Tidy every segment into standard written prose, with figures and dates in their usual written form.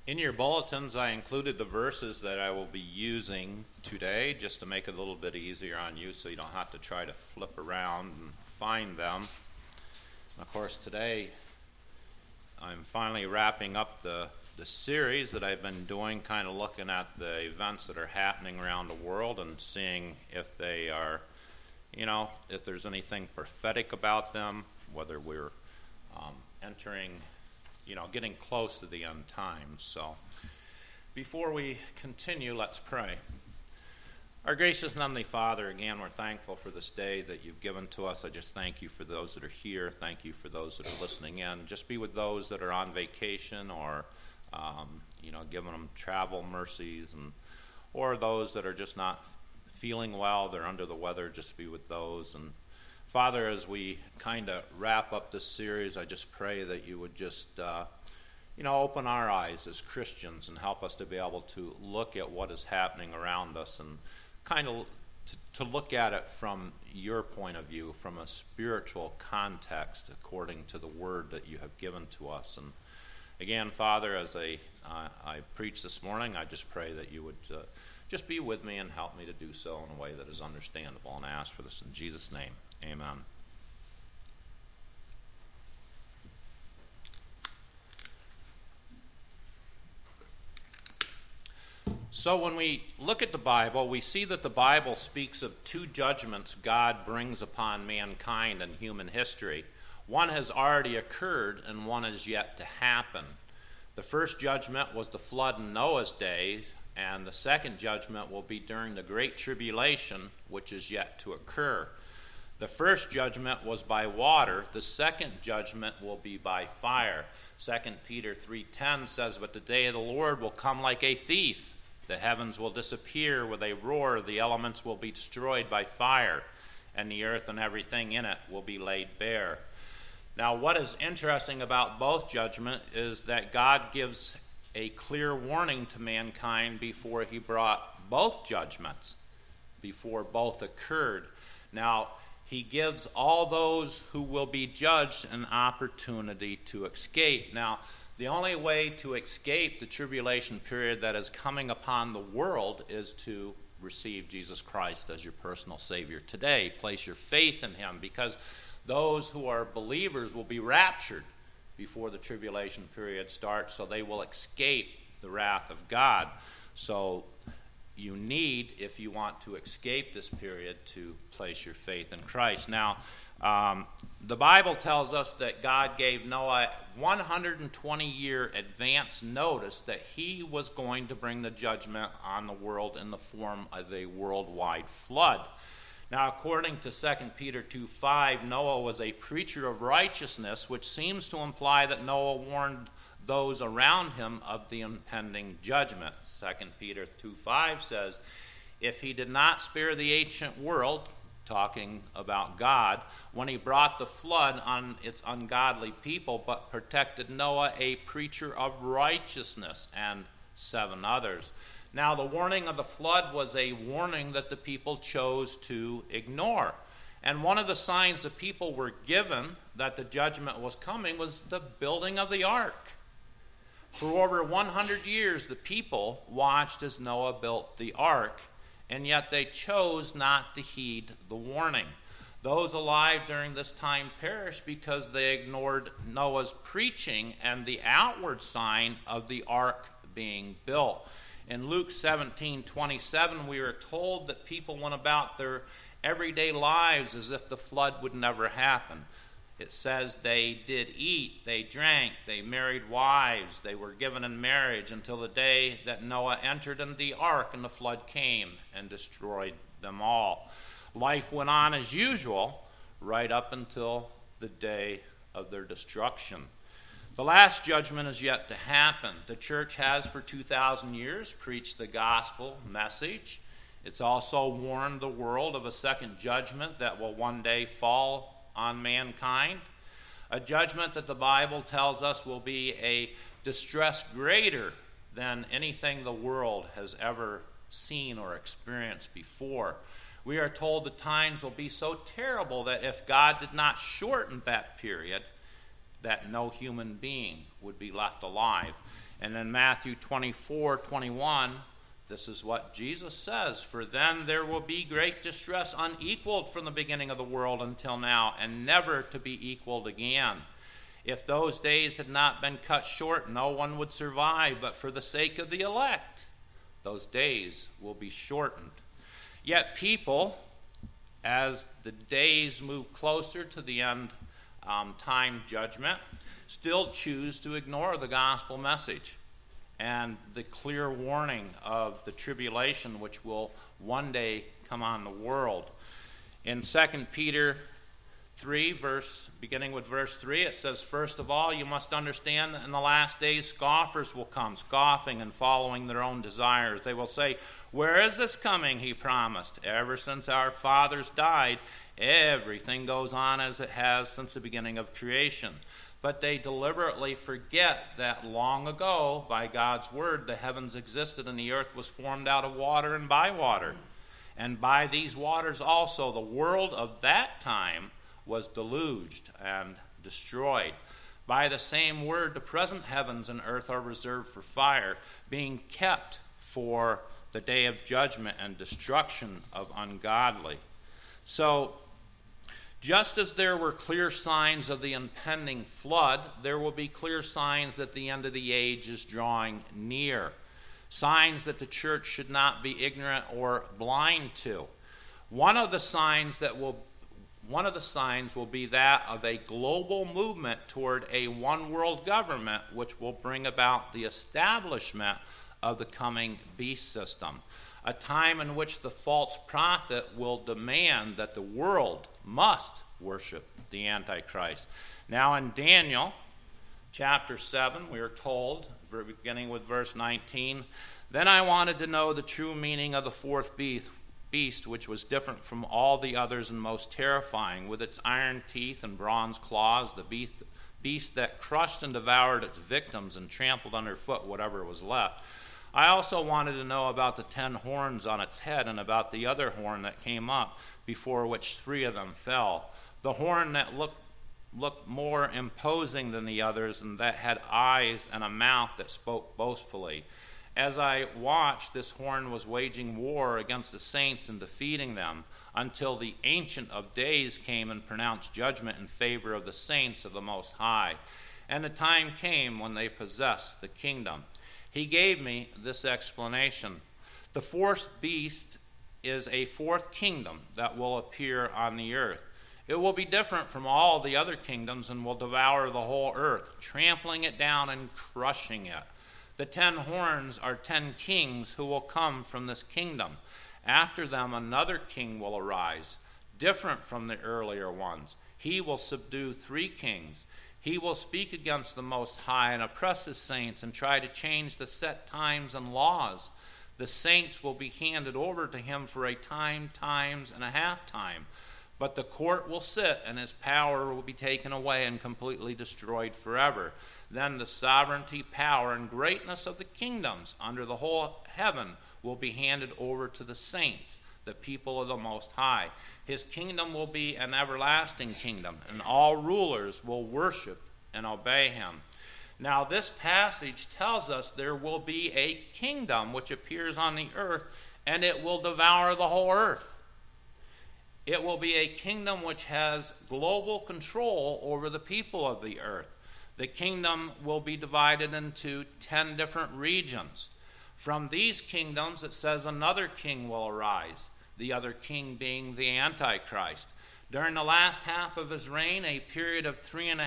In your bulletins, I included the verses that I will be using today just to make it a little bit easier on you so you don't have to try to flip around and find them. And of course, today I'm finally wrapping up the series that I've been doing, kind of looking at the events that are happening around the world and seeing if they are, if there's anything prophetic about them, whether we're entering, getting close to the end times. So before we continue, let's pray. Our gracious and heavenly Father, again, we're thankful for this day that you've given to us. I just thank you for those that are here. Thank you for those that are listening in. Just be with those that are on vacation or, giving them travel mercies, or those that are just not feeling well, they're under the weather, just be with those. And Father, as we kind of wrap up this series, I just pray that you would just, open our eyes as Christians and help us to be able to look at what is happening around us and kind of to look at it from your point of view, from a spiritual context, according to the word that you have given to us. And again, Father, as I preach this morning, I just pray that you would just be with me and help me to do so in a way that is understandable. And I ask for this in Jesus' name. Amen. So when we look at the Bible, we see that the Bible speaks of two judgments God brings upon mankind and human history. One has already occurred and one is yet to happen. The first judgment was the flood in Noah's days, and the second judgment will be during the Great Tribulation, which is yet to occur. The first judgment was by water. The second judgment will be by fire. 2 Peter 3:10 says, "But the day of the Lord will come like a thief. The heavens will disappear with a roar. The elements will be destroyed by fire, and the earth and everything in it will be laid bare." Now, what is interesting about both judgments is that God gives a clear warning to mankind before he brought both judgments, before both occurred. Now, he gives all those who will be judged an opportunity to escape. Now, the only way to escape the tribulation period that is coming upon the world is to receive Jesus Christ as your personal Savior today. Place your faith in him, because those who are believers will be raptured before the tribulation period starts, so they will escape the wrath of God. So you need, if you want to escape this period, to place your faith in Christ. Now, the Bible tells us that God gave Noah 120-year advance notice that he was going to bring the judgment on the world in the form of a worldwide flood. Now, according to 2 Peter 2:5, Noah was a preacher of righteousness, which seems to imply that Noah warned those around him of the impending judgment. 2 Peter 2:5 says, "If he did not spare the ancient world," talking about God, "when he brought the flood on its ungodly people, but protected Noah, a preacher of righteousness, and 7 others." Now, the warning of the flood was a warning that the people chose to ignore. And one of the signs the people were given that the judgment was coming was the building of the ark. For over 100 years, the people watched as Noah built the ark, and yet they chose not to heed the warning. Those alive during this time perished because they ignored Noah's preaching and the outward sign of the ark being built. In Luke 17:27, we are told that people went about their everyday lives as if the flood would never happen. It says they did eat, they drank, they married wives, they were given in marriage until the day that Noah entered into the ark and the flood came and destroyed them all. Life went on as usual right up until the day of their destruction. The last judgment is yet to happen. The church has for 2,000 years preached the gospel message. It's also warned the world of a second judgment that will one day fall on mankind. A judgment that the Bible tells us will be a distress greater than anything the world has ever seen or experienced before. We are told the times will be so terrible that if God did not shorten that period, that no human being would be left alive. And in Matthew 24:21, this is what Jesus says, "For then there will be great distress unequaled from the beginning of the world until now, and never to be equaled again. If those days had not been cut short, no one would survive, but for the sake of the elect, those days will be shortened." Yet people, as the days move closer to the end time judgment, still choose to ignore the gospel message and the clear warning of the tribulation which will one day come on the world. In 2 Peter 3, beginning with verse 3, it says, "First of all, you must understand that in the last days scoffers will come, scoffing and following their own desires. They will say, 'Where is this coming he promised? Ever since our fathers died, everything goes on as it has since the beginning of creation.' But they deliberately forget that long ago, by God's word, the heavens existed and the earth was formed out of water and by water. And by these waters also the world of that time was deluged and destroyed. By the same word, the present heavens and earth are reserved for fire, being kept for the day of judgment and destruction of ungodly." So, just as there were clear signs of the impending flood, there will be clear signs that the end of the age is drawing near. Signs that the church should not be ignorant or blind to. One of the signs will be that of a global movement toward a one-world government, which will bring about the establishment of the coming beast system, a time in which the false prophet will demand that the world must worship the Antichrist. Now in Daniel chapter 7, we are told, beginning with verse 19, "Then I wanted to know the true meaning of the fourth beast, which was different from all the others and most terrifying, with its iron teeth and bronze claws, the beast that crushed and devoured its victims and trampled underfoot whatever was left. I also wanted to know about the 10 horns on its head and about the other horn that came up, before which 3 of them fell. The horn that looked more imposing than the others, and that had eyes and a mouth that spoke boastfully. As I watched, this horn was waging war against the saints and defeating them, until the Ancient of Days came and pronounced judgment in favor of the saints of the Most High. And the time came when they possessed the kingdom." He gave me this explanation. The fourth beast is a fourth kingdom that will appear on the earth. It will be different from all the other kingdoms and will devour the whole earth, trampling it down and crushing it. The 10 horns are 10 kings who will come from this kingdom. After them another king will arise, different from the earlier ones. He will subdue 3 kings. He will speak against the Most High and oppress his saints and try to change the set times and laws. The saints will be handed over to him for a time, times, and a half time. But the court will sit, and his power will be taken away and completely destroyed forever. Then the sovereignty, power, and greatness of the kingdoms under the whole heaven will be handed over to the saints, the people of the Most High. His kingdom will be an everlasting kingdom, and all rulers will worship and obey him. Now this passage tells us there will be a kingdom which appears on the earth, and it will devour the whole earth. It will be a kingdom which has global control over the people of the earth. The kingdom will be divided into 10 different regions. From these kingdoms, it says another king will arise, the other king being the Antichrist. During the last half of his reign, a period of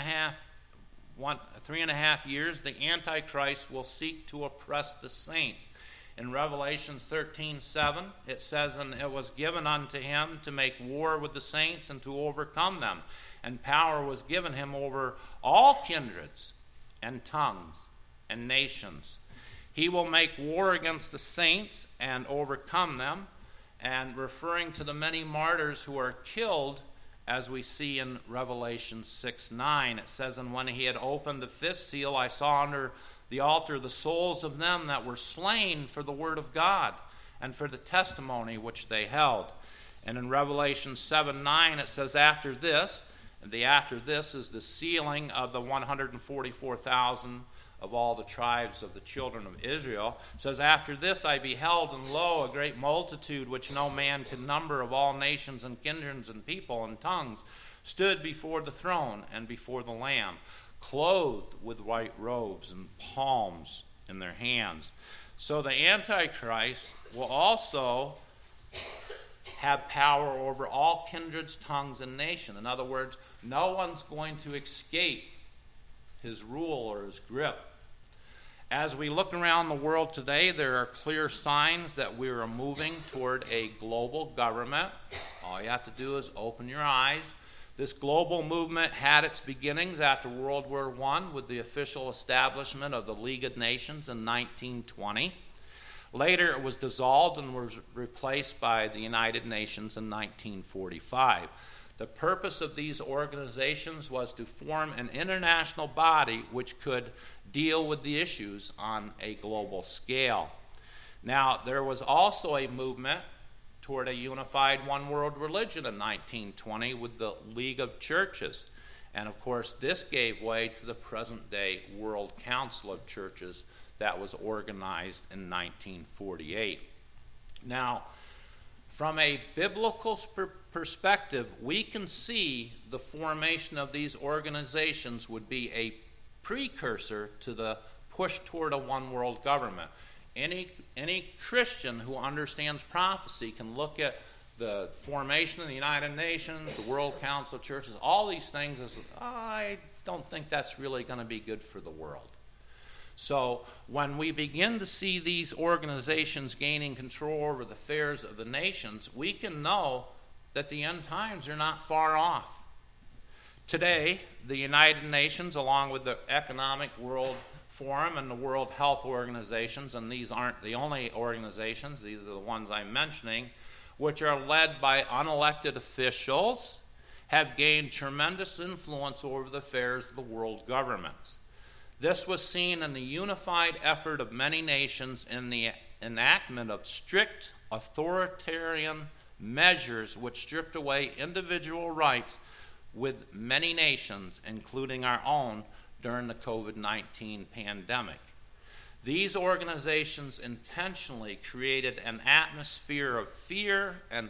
3.5 years, the Antichrist will seek to oppress the saints. In Revelation 13:7, it says, "And it was given unto him to make war with the saints and to overcome them. And power was given him over all kindreds and tongues and nations. He will make war against the saints and overcome them." And referring to the many martyrs who are killed, as we see in Revelation 6:9, it says, "And when he had opened the 5th seal, I saw under the altar the souls of them that were slain for the word of God and for the testimony which they held." And in Revelation 7:9 it says, "After this, And the after this is the sealing of the 144,000 of all the tribes of the children of Israel. It says, after this I beheld, and lo, a great multitude which no man could number, of all nations and kindreds and people and tongues, stood before the throne and before the Lamb, clothed with white robes and palms in their hands. So the Antichrist will also have power over all kindreds, tongues, and nations. In other words, no one's going to escape his rule or his grip. As we look around the world today, there are clear signs that we are moving toward a global government. All you have to do is open your eyes. This global movement had its beginnings after World War I with the official establishment of the League of Nations in 1920. Later, it was dissolved and was replaced by the United Nations in 1945. The purpose of these organizations was to form an international body which could deal with the issues on a global scale. Now, there was also a movement toward a unified one world religion in 1920 with the League of Churches. And of course, this gave way to the present day World Council of Churches that was organized in 1948. Now, from a biblical perspective, we can see the formation of these organizations would be a precursor to the push toward a one world government. Any Christian who understands prophecy can look at the formation of the United Nations, the World Council of Churches, all these things as, I don't think that's really going to be good for the world. So when we begin to see these organizations gaining control over the affairs of the nations, we can know that the end times are not far off. Today, the United Nations, along with the Economic World Forum and the World Health Organizations, and these aren't the only organizations, these are the ones I'm mentioning, which are led by unelected officials, have gained tremendous influence over the affairs of the world governments. This was seen in the unified effort of many nations in the enactment of strict authoritarian measures which stripped away individual rights with many nations, including our own, during the COVID-19 pandemic. These organizations intentionally created an atmosphere of fear and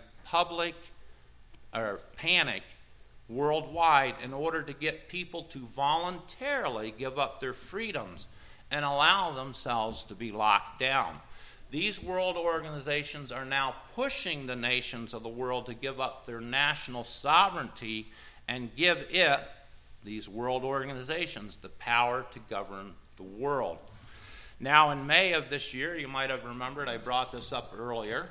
panic worldwide in order to get people to voluntarily give up their freedoms and allow themselves to be locked down. These world organizations are now pushing the nations of the world to give up their national sovereignty and give these world organizations, the power to govern the world. Now, in May of this year, you might have remembered, I brought this up earlier.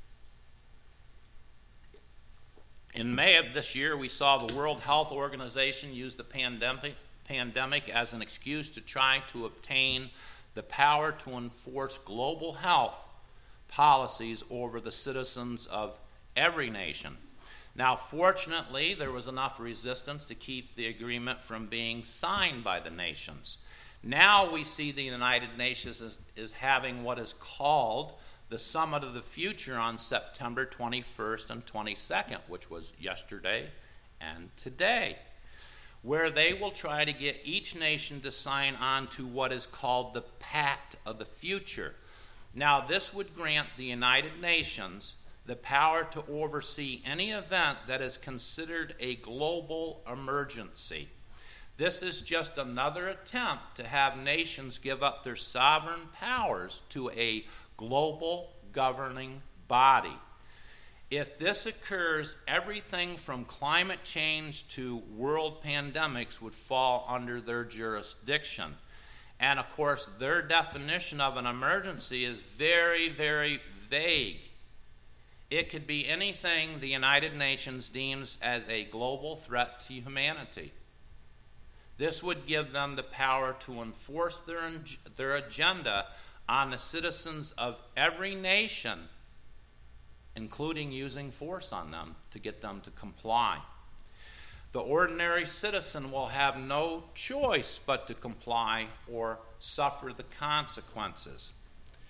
In May of this year, we saw the World Health Organization use the pandemic as an excuse to try to obtain the power to enforce global health policies over the citizens of every nation. Now, fortunately, there was enough resistance to keep the agreement from being signed by the nations. Now we see the United Nations is having what is called the Summit of the Future on September 21st and 22nd, which was yesterday and today, where they will try to get each nation to sign on to what is called the Pact of the Future. Now, this would grant the United Nations the power to oversee any event that is considered a global emergency. This is just another attempt to have nations give up their sovereign powers to a global governing body. If this occurs, everything from climate change to world pandemics would fall under their jurisdiction. And of course, their definition of an emergency is very, very vague. It could be anything the United Nations deems as a global threat to humanity. This would give them the power to enforce their agenda on the citizens of every nation, including using force on them to get them to comply. The ordinary citizen will have no choice but to comply or suffer the consequences.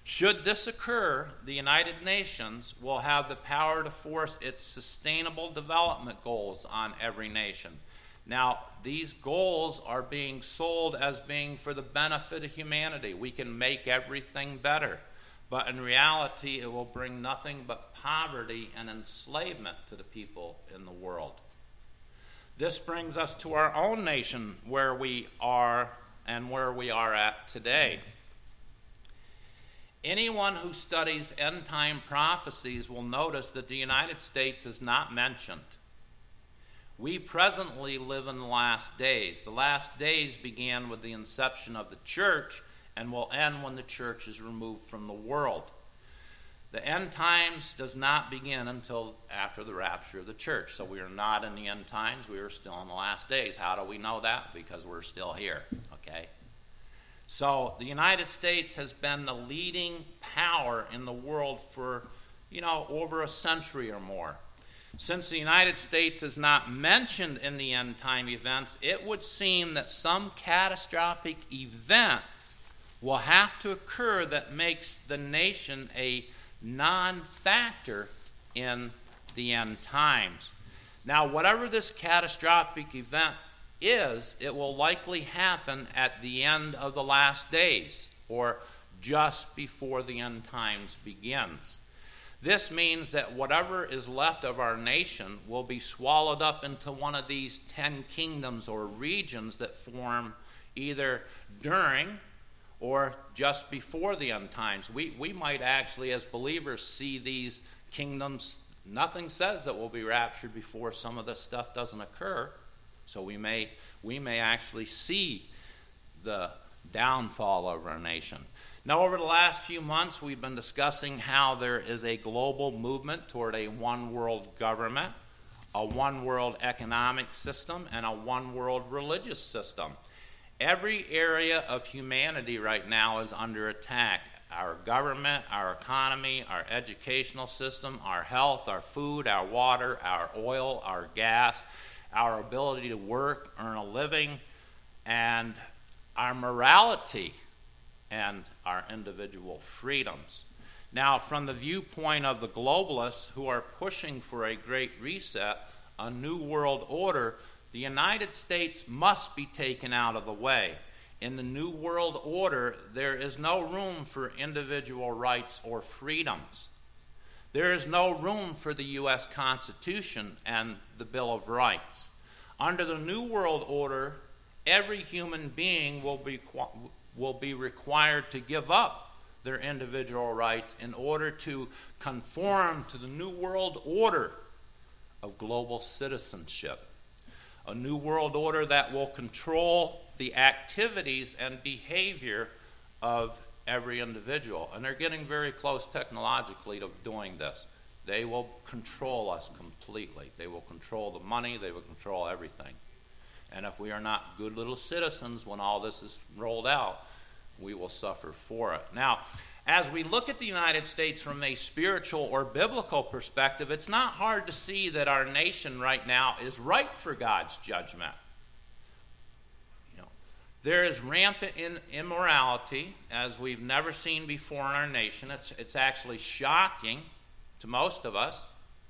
Should this occur, the United Nations will have the power to force its sustainable development goals on every nation. Now, these goals are being sold as being for the benefit of humanity. We can make everything better. But in reality, it will bring nothing but poverty and enslavement to the people in the world. This brings us to our own nation, where we are and where we are at today. Anyone who studies end-time prophecies will notice that the United States is not mentioned. We presently live in the last days. The last days began with the inception of the church and will end when the church is removed from the world. The end times does not begin until after the rapture of the church. So we are not in the end times. We are still in the last days. How do we know that? Because we're still here, okay? So the United States has been the leading power in the world for, over a century or more. Since the United States is not mentioned in the end time events, it would seem that some catastrophic event will have to occur that makes the nation a non-factor in the end times. Now, whatever this catastrophic event is, it will likely happen at the end of the last days, or just before the end times begins. This means that whatever is left of our nation will be swallowed up into one of these 10 kingdoms or regions that form either during or just before the end times. We might actually, as believers, see these kingdoms. Nothing says that we'll be raptured before some of this stuff doesn't occur. So we may actually see the downfall of our nation. Now, over the last few months, we've been discussing how there is a global movement toward a one-world government, a one-world economic system, and a one-world religious system. Every area of humanity right now is under attack. Our government, our economy, our educational system, our health, our food, our water, our oil, our gas, our ability to work, earn a living, and our morality and our individual freedoms. Now, from the viewpoint of the globalists who are pushing for a great reset, a new world order, the United States must be taken out of the way. In the new world order, there is no room for individual rights or freedoms. There is no room for the U.S. Constitution and the Bill of Rights. Under the new world order, every human being will be required to give up their individual rights in order to conform to the new world order of global citizenship. A new world order that will control the activities and behavior of every individual. And they're getting very close technologically to doing this. They will control us completely. They will control the money. They will control everything. And if we are not good little citizens when all this is rolled out, we will suffer for it. Now, as we look at the United States from a spiritual or biblical perspective, it's not hard to see that our nation right now is ripe for God's judgment. There is rampant immorality, as we've never seen before in our nation. It's actually shocking to most of us.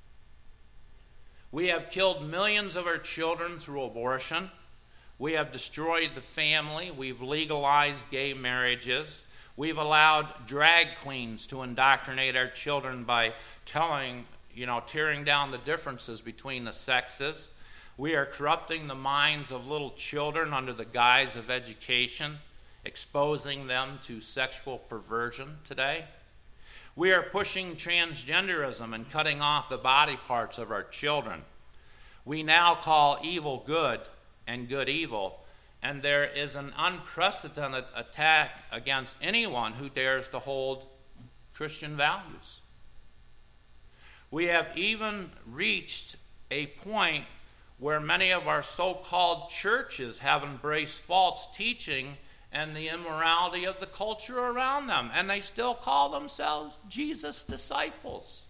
We have killed millions of our children through abortion. We have destroyed the family. We've legalized gay marriages. We've allowed drag queens to indoctrinate our children by tearing down the differences between the sexes. We are corrupting the minds of little children under the guise of education, exposing them to sexual perversion today. We are pushing transgenderism and cutting off the body parts of our children. We now call evil good and good evil, and there is an unprecedented attack against anyone who dares to hold Christian values. We have even reached a point where many of our so-called churches have embraced false teaching and the immorality of the culture around them, and they still call themselves Jesus' disciples.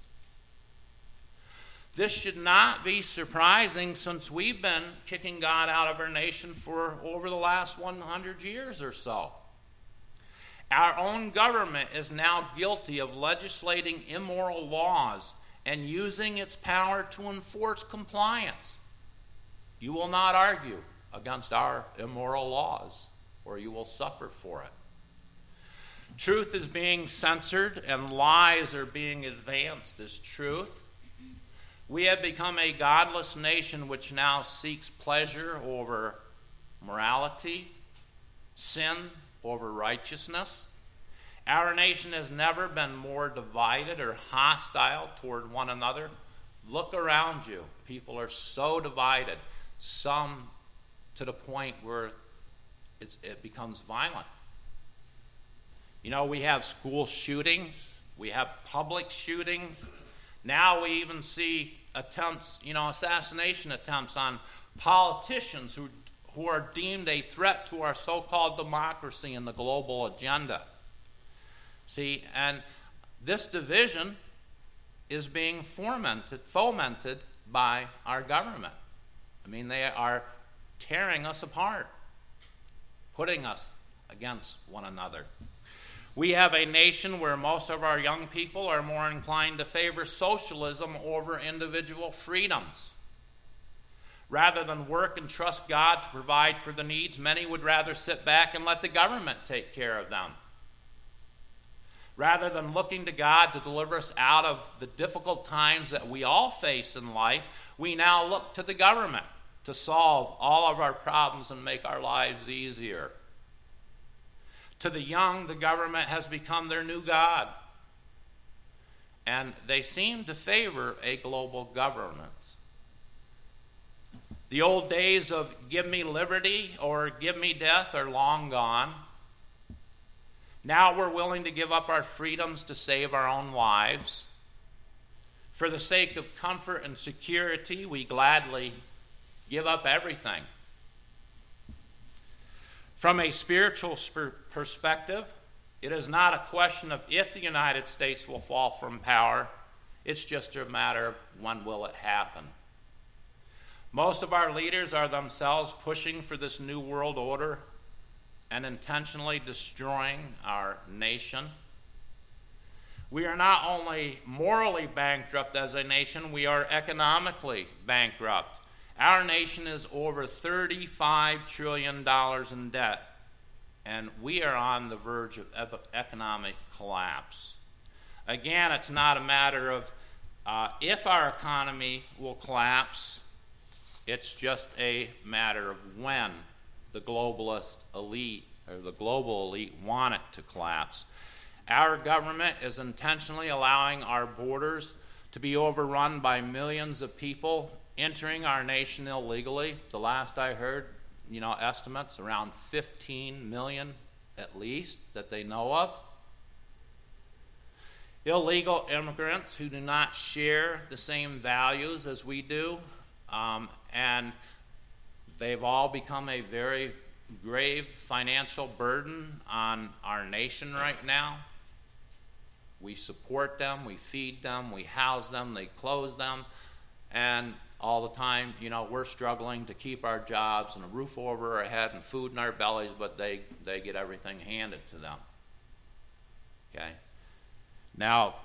This should not be surprising, since we've been kicking God out of our nation for over the last 100 years or so. Our own government is now guilty of legislating immoral laws and using its power to enforce compliance. You will not argue against our immoral laws, or you will suffer for it. Truth is being censored and lies are being advanced as truth. We have become a godless nation which now seeks pleasure over morality, sin over righteousness. Our nation has never been more divided or hostile toward one another. Look around you. People are so divided, some to the point where it becomes violent. You know, we have school shootings, we have public shootings. Now we even see attempts, assassination attempts on politicians who are deemed a threat to our so-called democracy and the global agenda. See, and this division is being fomented by our government. I mean, they are tearing us apart, putting us against one another. We have a nation where most of our young people are more inclined to favor socialism over individual freedoms. Rather than work and trust God to provide for the needs, many would rather sit back and let the government take care of them. Rather than looking to God to deliver us out of the difficult times that we all face in life, we now look to the government to solve all of our problems and make our lives easier. To the young, the government has become their new God, and they seem to favor a global governance. The old days of give me liberty or give me death are long gone. Now we're willing to give up our freedoms to save our own lives. For the sake of comfort and security, we gladly give up everything. From a spiritual perspective, it is not a question of if the United States will fall from power. It's just a matter of when will it happen. Most of our leaders are themselves pushing for this new world order and intentionally destroying our nation. We are not only morally bankrupt as a nation, we are economically bankrupt. Our nation is over $35 trillion in debt, and we are on the verge of economic collapse. Again, it's not a matter of if our economy will collapse, it's just a matter of when the globalist elite or the global elite want it to collapse. Our government is intentionally allowing our borders to be overrun by millions of people entering our nation illegally. The last I heard, estimates around 15 million at least that they know of. Illegal immigrants who do not share the same values as we do, and they've all become a very grave financial burden on our nation right now. We support them, we feed them, we house them, they clothe them, and all the time, we're struggling to keep our jobs and a roof over our head and food in our bellies, but they get everything handed to them. Okay? Now,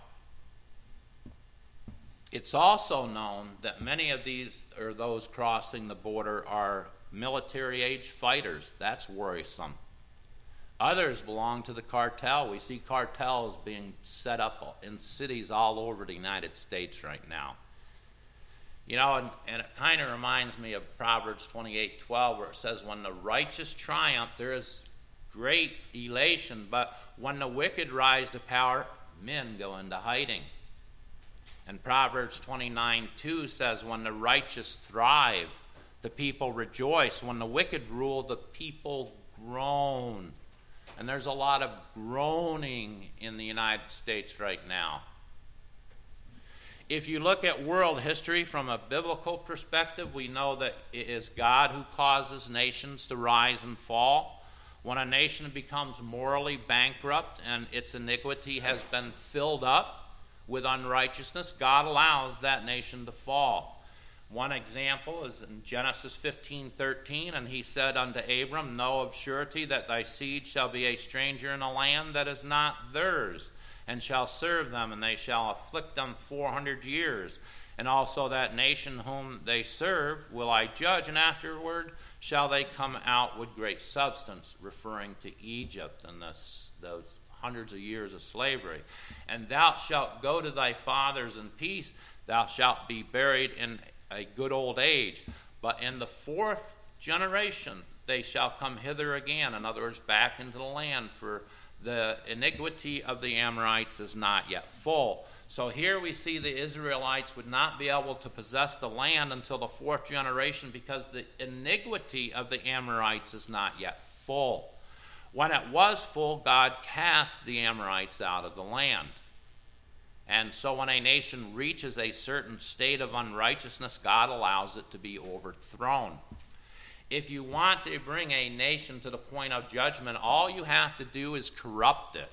it's also known that many of these, or those crossing the border, are military-age fighters. That's worrisome. Others belong to the cartel. We see cartels being set up in cities all over the United States right now. And it kind of reminds me of Proverbs 28:12, where it says, when the righteous triumph, there is great elation, but when the wicked rise to power, men go into hiding. And Proverbs 29:2 says, when the righteous thrive, the people rejoice. When the wicked rule, the people groan. And there's a lot of groaning in the United States right now. If you look at world history from a biblical perspective, we know that it is God who causes nations to rise and fall. When a nation becomes morally bankrupt and its iniquity has been filled up with unrighteousness, God allows that nation to fall. One example is in Genesis 15:13, and he said unto Abram, Know of surety that thy seed shall be a stranger in a land that is not theirs, and shall serve them, and they shall afflict them 400 years. And also that nation whom they serve will I judge, and afterward shall they come out with great substance, referring to Egypt and those hundreds of years of slavery. And thou shalt go to thy fathers in peace, thou shalt be buried in a good old age. But in the fourth generation they shall come hither again, in other words, back into the land, for the iniquity of the Amorites is not yet full. So here we see the Israelites would not be able to possess the land until the fourth generation, because the iniquity of the Amorites is not yet full. When it was full, God cast the Amorites out of the land. And so when a nation reaches a certain state of unrighteousness, God allows it to be overthrown. If you want to bring a nation to the point of judgment, all you have to do is corrupt it.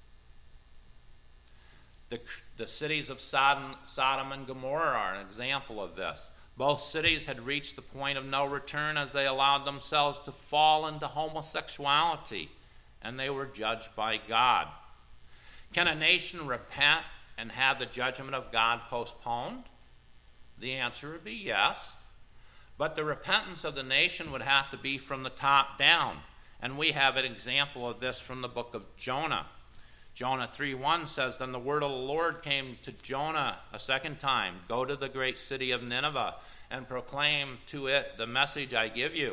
The cities of Sodom and Gomorrah are an example of this. Both cities had reached the point of no return as they allowed themselves to fall into homosexuality, and they were judged by God. Can a nation repent and have the judgment of God postponed? The answer would be yes. But the repentance of the nation would have to be from the top down. And we have an example of this from the book of Jonah. Jonah 3:1 says, Then the word of the Lord came to Jonah a second time, Go to the great city of Nineveh and proclaim to it the message I give you.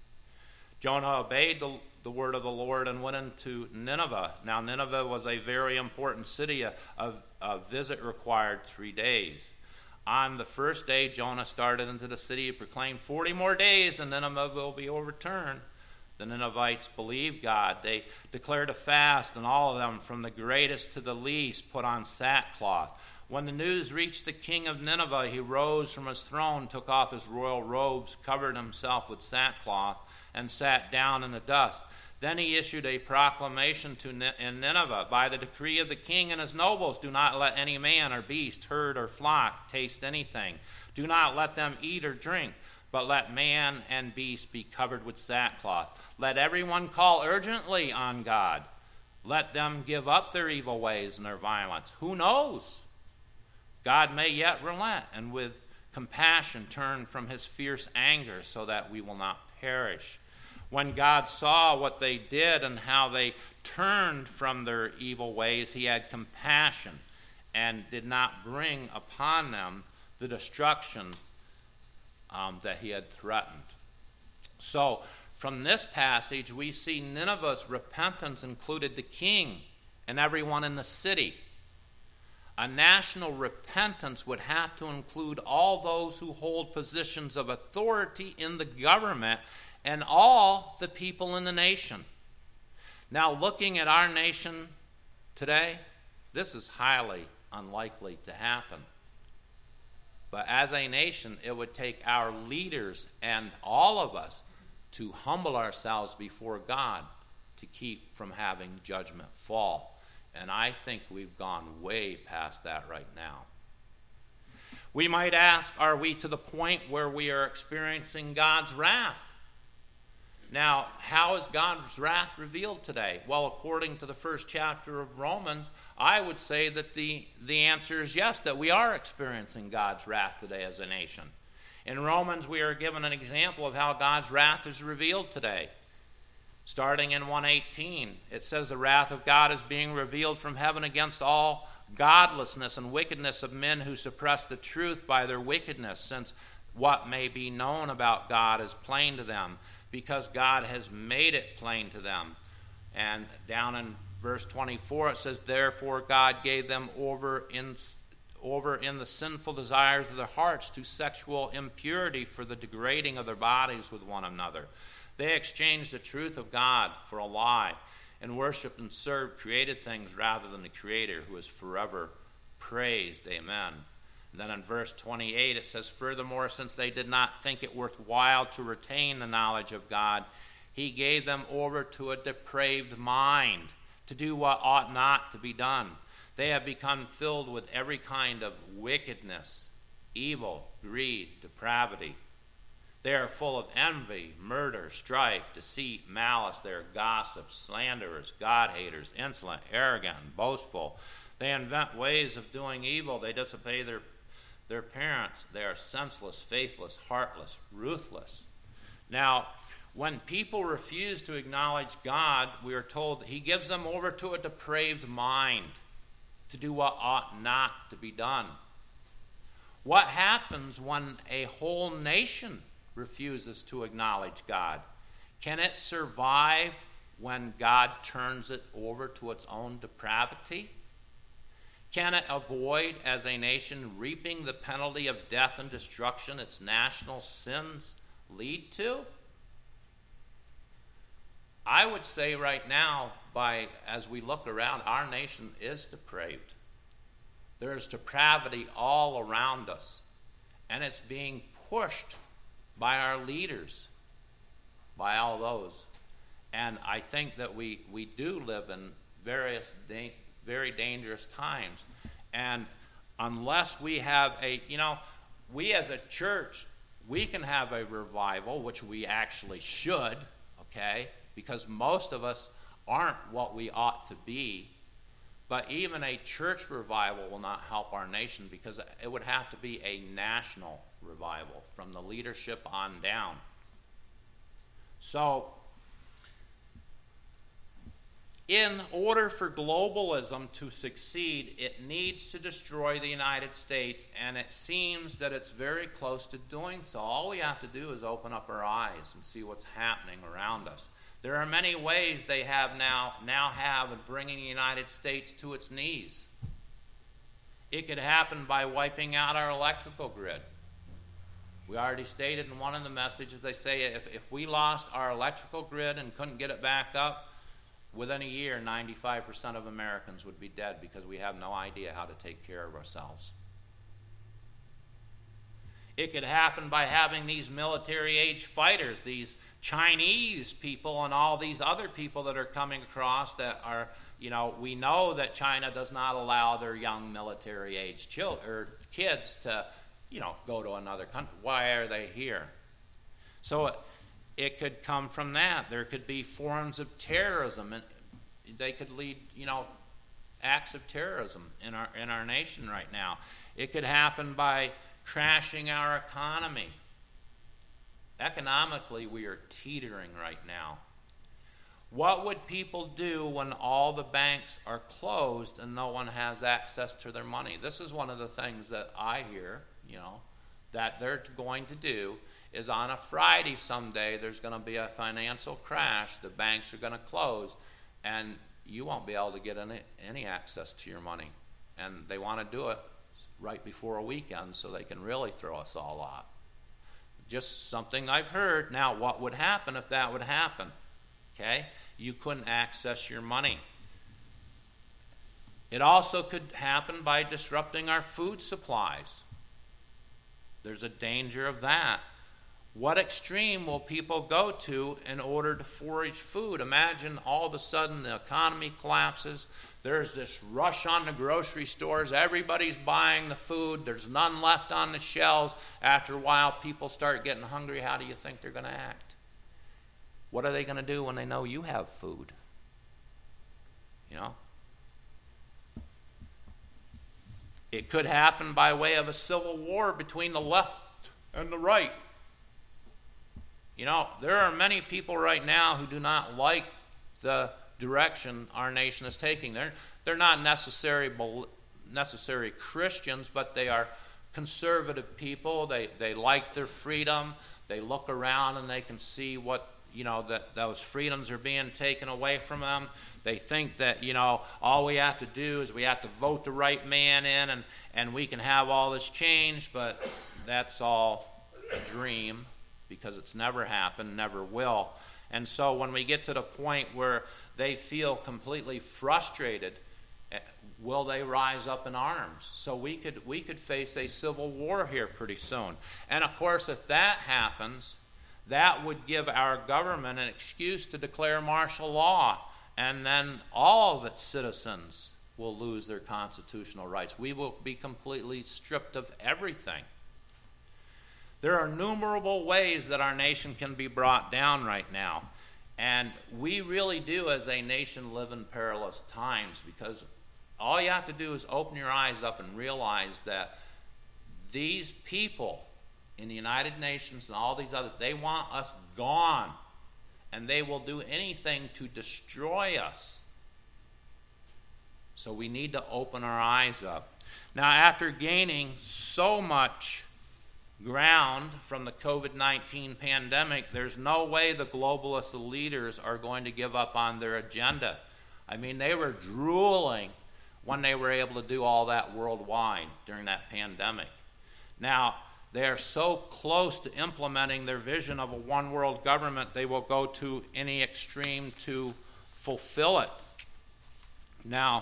Jonah obeyed the word of the Lord and went into Nineveh. Now Nineveh was a very important city. A visit required 3 days. On the first day, Jonah started into the city and proclaimed, 40 more days and Nineveh will be overturned. The Ninevites believed God. They declared a fast, and all of them, from the greatest to the least, put on sackcloth. When the news reached the king of Nineveh, he rose from his throne, took off his royal robes, covered himself with sackcloth, and sat down in the dust. Then he issued a proclamation in Nineveh, By the decree of the king and his nobles, do not let any man or beast, herd or flock taste anything. Do not let them eat or drink, but let man and beast be covered with sackcloth. Let everyone call urgently on God. Let them give up their evil ways and their violence. Who knows? God may yet relent and with compassion turn from his fierce anger so that we will not perish. When God saw what they did and how they turned from their evil ways, he had compassion and did not bring upon them the destruction that he had threatened. So, from this passage, we see Nineveh's repentance included the king and everyone in the city. A national repentance would have to include all those who hold positions of authority in the government and all the people in the nation. Now, looking at our nation today, this is highly unlikely to happen. But as a nation, it would take our leaders and all of us to humble ourselves before God to keep from having judgment fall. And I think we've gone way past that right now. We might ask, are we to the point where we are experiencing God's wrath? Now, how is God's wrath revealed today? Well, according to the first chapter of Romans, I would say that the answer is yes, that we are experiencing God's wrath today as a nation. In Romans, we are given an example of how God's wrath is revealed today. Starting in 1:18, it says, The wrath of God is being revealed from heaven against all godlessness and wickedness of men who suppress the truth by their wickedness, since what may be known about God is plain to them, because God has made it plain to them. And down in verse 24, it says, Therefore God gave them over in the sinful desires of their hearts to sexual impurity for the degrading of their bodies with one another. They exchanged the truth of God for a lie and worshiped and served created things rather than the Creator, who is forever praised. Amen. And then in verse 28 it says, Furthermore, since they did not think it worthwhile to retain the knowledge of God, he gave them over to a depraved mind to do what ought not to be done. They have become filled with every kind of wickedness, evil, greed, depravity. They are full of envy, murder, strife, deceit, malice. They are gossips, slanderers, God-haters, insolent, arrogant, boastful. They invent ways of doing evil. They disobey their parents. They are senseless, faithless, heartless, ruthless. Now, when people refuse to acknowledge God, we are told that he gives them over to a depraved mind to do what ought not to be done. What happens when a whole nation refuses to acknowledge God? Can it survive when God turns it over to its own depravity? Can it avoid, as a nation, reaping the penalty of death and destruction its national sins lead to? I would say right now, as we look around, our nation is depraved. There's depravity all around us, and it's being pushed by our leaders, by all those. And I think that we do live in very dangerous times. And unless we have we as a church, we can have a revival, which we actually should, okay? Because most of us aren't what we ought to be. But even a church revival will not help our nation, because it would have to be a national revival from the leadership on down. So, in order for globalism to succeed, it needs to destroy the United States, and it seems that it's very close to doing so. All we have to do is open up our eyes and see what's happening around us. There are many ways they have now have of bringing the United States to its knees. It could happen by wiping out our electrical grid. We already stated in one of the messages, they say if we lost our electrical grid and couldn't get it back up, within a year, 95% of Americans would be dead because we have no idea how to take care of ourselves. It could happen by having these military-age fighters, these Chinese people and all these other people that are coming across that are, we know that China does not allow their young military-age kids to, go to another country. Why are they here? So it could come from that. There could be forms of terrorism, and they could lead, acts of terrorism in our nation right now. It could happen by crashing our economy. Economically, we are teetering right now. What would people do when all the banks are closed and no one has access to their money? This is one of the things that I hear, that they're going to do is on a Friday someday there's going to be a financial crash, the banks are going to close, and you won't be able to get any access to your money. And they want to do it right before a weekend so they can really throw us all off. Just something I've heard. Now, what would happen if that would happen? Okay? You couldn't access your money. It also could happen by disrupting our food supplies. There's a danger of that. What extreme will people go to in order to forage food? Imagine all of a sudden the economy collapses. There's this rush on the grocery stores. Everybody's buying the food. There's none left on the shelves. After a while, people start getting hungry. How do you think they're going to act? What are they going to do when they know you have food? It could happen by way of a civil war between the left and the right. There are many people right now who do not like the direction our nation is taking. They're not necessary Christians, but they are conservative people. They like their freedom. They look around and they can see what, that those freedoms are being taken away from them. They think that, all we have to do is we have to vote the right man in and we can have all this change, but that's all a dream, because it's never happened, never will. And so when we get to the point where they feel completely frustrated, will they rise up in arms? So we could face a civil war here pretty soon. And of course, if that happens, that would give our government an excuse to declare martial law, and then all of its citizens will lose their constitutional rights. We will be completely stripped of everything. There are innumerable ways that our nation can be brought down right now. And we really do, as a nation, live in perilous times, because all you have to do is open your eyes up and realize that these people in the United Nations and all these others, they want us gone. And they will do anything to destroy us. So we need to open our eyes up. Now, after gaining so much ground from the COVID-19 pandemic, there's no way the globalist leaders are going to give up on their agenda. I mean, they were drooling when they were able to do all that worldwide during that pandemic. Now, they are so close to implementing their vision of a one-world government, they will go to any extreme to fulfill it. Now,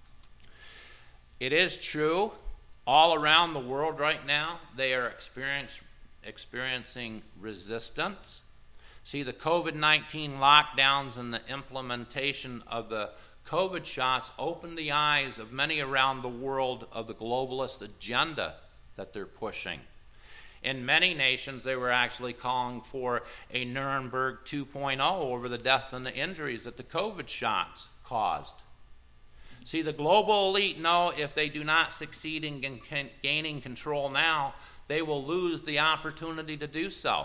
it is true, all around the world right now, they are experiencing resistance. See, the COVID-19 lockdowns and the implementation of the COVID shots opened the eyes of many around the world of the globalist agenda that they're pushing. In many nations, they were actually calling for a Nuremberg 2.0 over the death and the injuries that the COVID shots caused. See, the global elite know if they do not succeed in gaining control now, they will lose the opportunity to do so.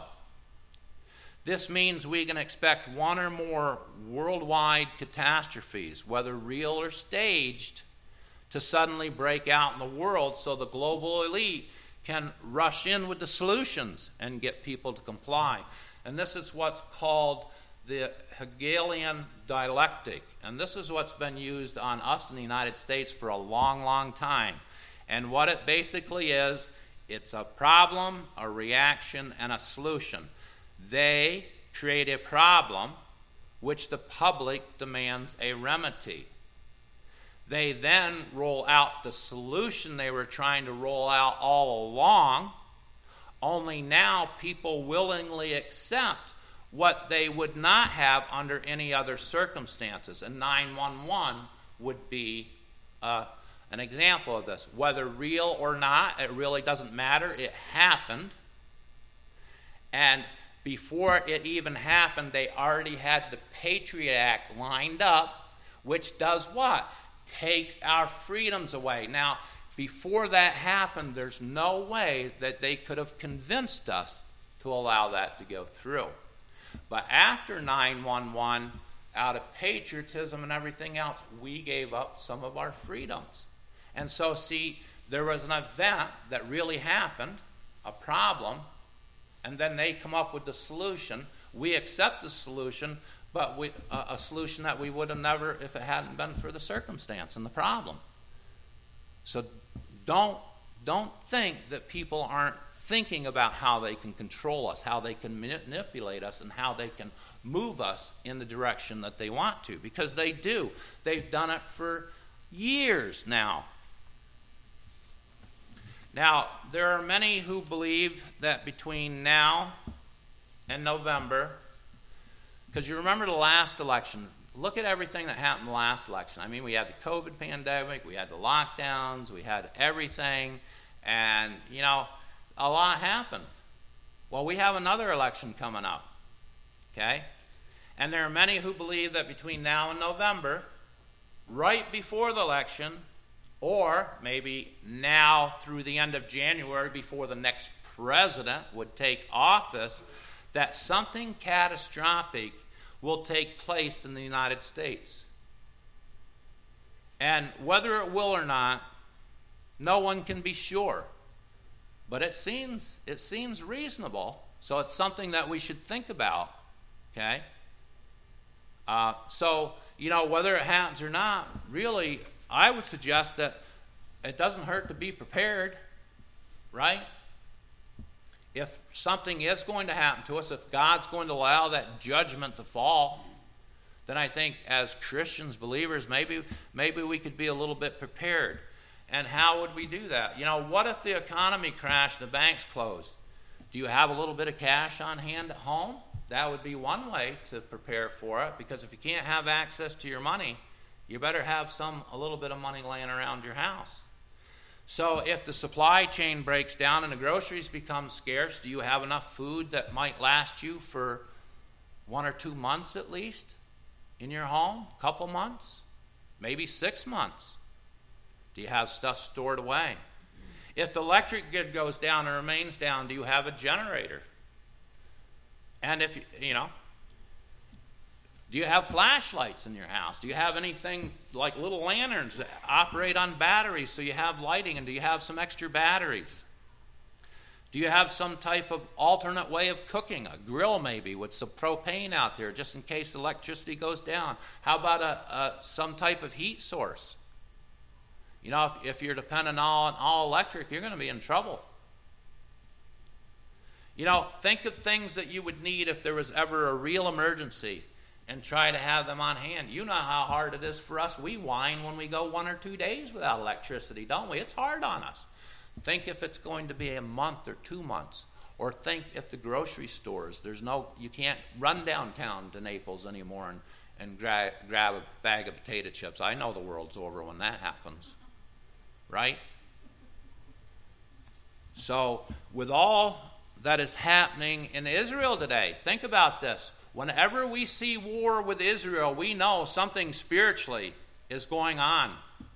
This means we can expect one or more worldwide catastrophes, whether real or staged, to suddenly break out in the world so the global elite can rush in with the solutions and get people to comply. And this is what's called the Hegelian dialectic. And this is what's been used on us in the United States for a long, long time. And what it basically is, it's a problem, a reaction, and a solution. They create a problem which the public demands a remedy. They then roll out the solution they were trying to roll out all along, only now people willingly accept what they would not have under any other circumstances. And 911 would be an example of this. Whether real or not, it really doesn't matter. It happened. And before it even happened, they already had the Patriot Act lined up, which does what? Takes our freedoms away. Now, before that happened, there's no way that they could have convinced us to allow that to go through. But after 9/11, out of patriotism and everything else, we gave up some of our freedoms. And so, see, there was an event that really happened, a problem, and then they come up with the solution. We accept the solution, but a solution that we would have never if it hadn't been for the circumstance and the problem. So don't think that people aren't thinking about how they can control us, how they can manipulate us, and how they can move us in the direction that they want to, because they do. They've done it for years now. Now, there are many who believe that between now and November, because you remember the last election, look at everything that happened in the last election. I mean, we had the COVID pandemic, we had the lockdowns, we had everything, and, you know, a lot happened. Well, we have another election coming up, okay? And there are many who believe that between now and November, right before the election, or maybe now through the end of January before the next president would take office, that something catastrophic will take place in the United States. And whether it will or not, no one can be sure. But it seems reasonable, so it's something that we should think about, okay? So, you know, whether it happens or not, really, I would suggest that it doesn't hurt to be prepared, right? If something is going to happen to us, if God's going to allow that judgment to fall, then I think as Christians, believers, maybe we could be a little bit prepared. And how would we do that? You know, what if the economy crashed and the banks closed? Do you have a little bit of cash on hand at home? That would be one way to prepare for it, because if you can't have access to your money, you better have a little bit of money laying around your house. So if the supply chain breaks down and the groceries become scarce, do you have enough food that might last you for 1 or 2 months at least in your home? A couple months? Maybe 6 months? Do you have stuff stored away? If the electric grid goes down or remains down, do you have a generator? And if, do you have flashlights in your house? Do you have anything like little lanterns that operate on batteries so you have lighting? And do you have some extra batteries? Do you have some type of alternate way of cooking? A grill maybe with some propane out there just in case the electricity goes down. How about some type of heat source? If you're dependent on all electric, you're going to be in trouble. Think of things that you would need if there was ever a real emergency and try to have them on hand. You know how hard it is for us. We whine when we go 1 or 2 days without electricity, don't we? It's hard on us. Think if it's going to be a month or 2 months. Or think if the grocery stores, you can't run downtown to Naples anymore and grab a bag of potato chips. I know the world's over when that happens. Right? So, with all that is happening in Israel today, think about this. Whenever we see war with Israel, we know something spiritually is going on.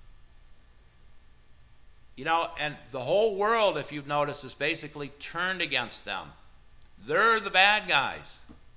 And the whole world, if you've noticed, is basically turned against them. They're the bad guys.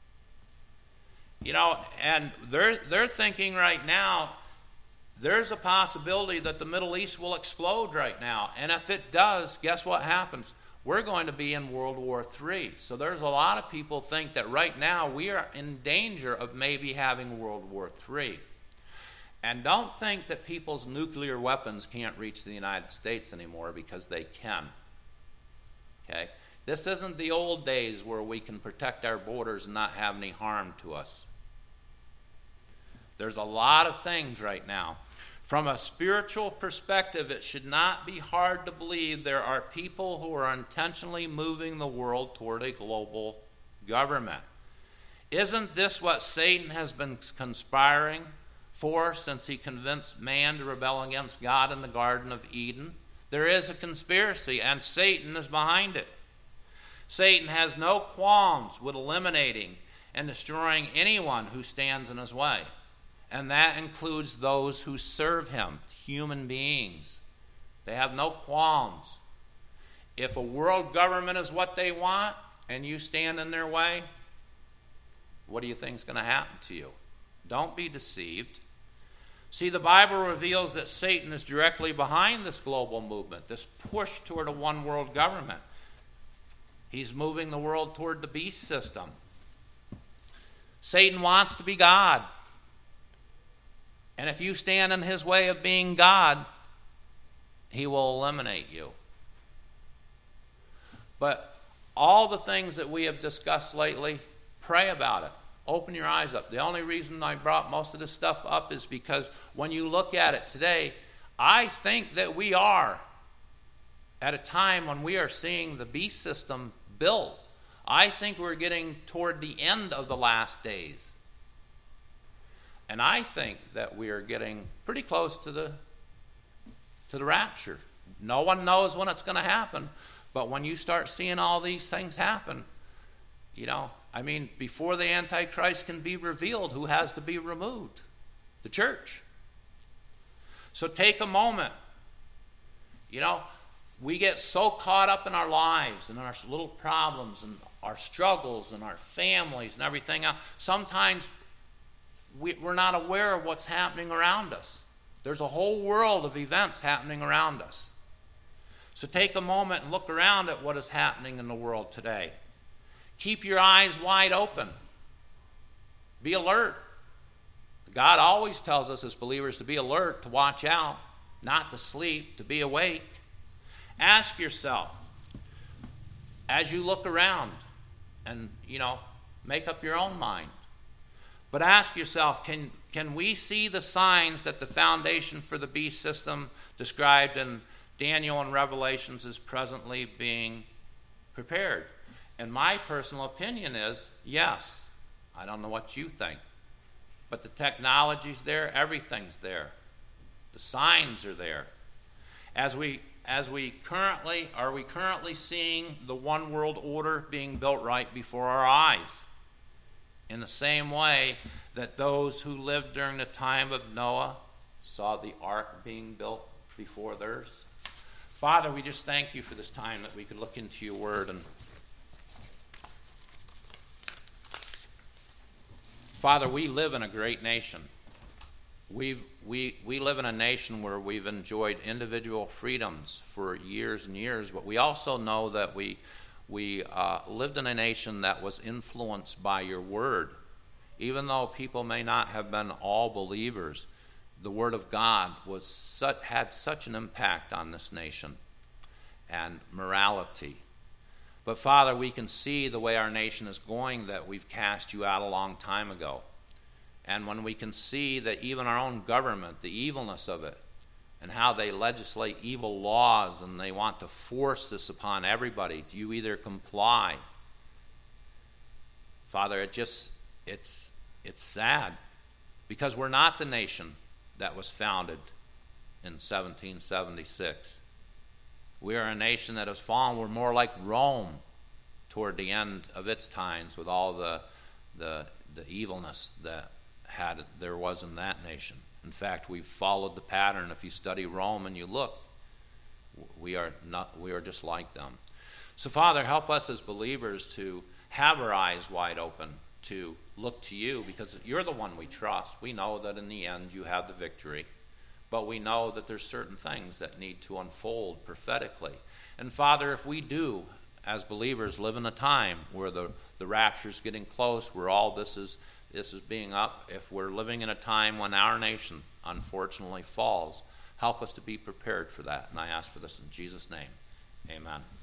And they're thinking right now, there's a possibility that the Middle East will explode right now. And if it does, guess what happens? We're going to be in World War III. So there's a lot of people think that right now we are in danger of maybe having World War III. And don't think that people's nuclear weapons can't reach the United States anymore, because they can. Okay? This isn't the old days where we can protect our borders and not have any harm to us. There's a lot of things right now. From a spiritual perspective, it should not be hard to believe there are people who are intentionally moving the world toward a global government. Isn't this what Satan has been conspiring for since he convinced man to rebel against God in the Garden of Eden? There is a conspiracy, and Satan is behind it. Satan has no qualms with eliminating and destroying anyone who stands in his way. And that includes those who serve him, human beings. They have no qualms. If a world government is what they want and you stand in their way, what do you think is going to happen to you? Don't be deceived. See, the Bible reveals that Satan is directly behind this global movement, this push toward a one world government. He's moving the world toward the beast system. Satan wants to be God. And if you stand in his way of being God, he will eliminate you. But all the things that we have discussed lately, pray about it. Open your eyes up. The only reason I brought most of this stuff up is because when you look at it today, I think that we are at a time when we are seeing the beast system built. I think we're getting toward the end of the last days. And I think that we are getting pretty close to the rapture. No one knows when it's going to happen, but when you start seeing all these things happen, before the Antichrist can be revealed, who has to be removed? The church. So take a moment. We get so caught up in our lives and our little problems and our struggles and our families and everything else. Sometimes we're not aware of what's happening around us. There's a whole world of events happening around us. So take a moment and look around at what is happening in the world today. Keep your eyes wide open. Be alert. God always tells us as believers to be alert, to watch out, not to sleep, to be awake. Ask yourself, as you look around and, make up your own mind. But ask yourself, can we see the signs that the foundation for the beast system described in Daniel and Revelations is presently being prepared? And my personal opinion is yes. I don't know what you think. But the technology's there, everything's there. The signs are there. As we are we currently seeing the one world order being built right before our eyes? In the same way that those who lived during the time of Noah saw the ark being built before theirs? Father, we just thank you for this time that we could look into your word. And Father, we live in a great nation. We live in a nation where we've enjoyed individual freedoms for years and years, but we also know that we lived in a nation that was influenced by your word. Even though people may not have been all believers, the word of God had such an impact on this nation and morality. But Father, we can see the way our nation is going, that we've cast you out a long time ago. And when we can see that even our own government, the evilness of it, and how they legislate evil laws and they want to force this upon everybody, do you either comply? Father, it's sad, because we're not the nation that was founded in 1776. We are a nation that has fallen. We're more like Rome toward the end of its times, with all the evilness that there was in that nation. In fact, we've followed the pattern. If you study Rome and you look, we are just like them. So Father, help us as believers to have our eyes wide open, to look to you, because you're the one we trust. We know that in the end you have the victory, but we know that there's certain things that need to unfold prophetically. And Father, if we do, as believers, live in a time where the rapture's getting close, where all this is being up, if we're living in a time when our nation unfortunately falls, help us to be prepared for that. And I ask for this in Jesus' name. Amen.